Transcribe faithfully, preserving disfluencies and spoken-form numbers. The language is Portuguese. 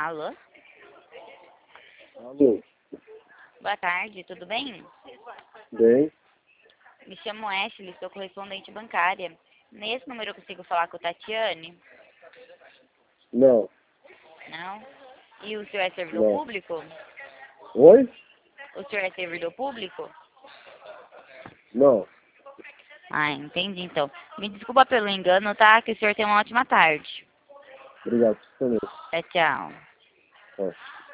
Alô? Alô? Boa tarde, tudo bem? Bem? Me chamo Ashley, sou correspondente bancária. Nesse número eu consigo falar com o Tatiane? Não. Não? E o senhor é servidor Não. público? Oi? O senhor é servidor público? Não. Ah, entendi então. Me desculpa pelo engano, tá? Que o senhor tenha uma ótima tarde. Obrigado. Também. Tchau, tchau. Tchau.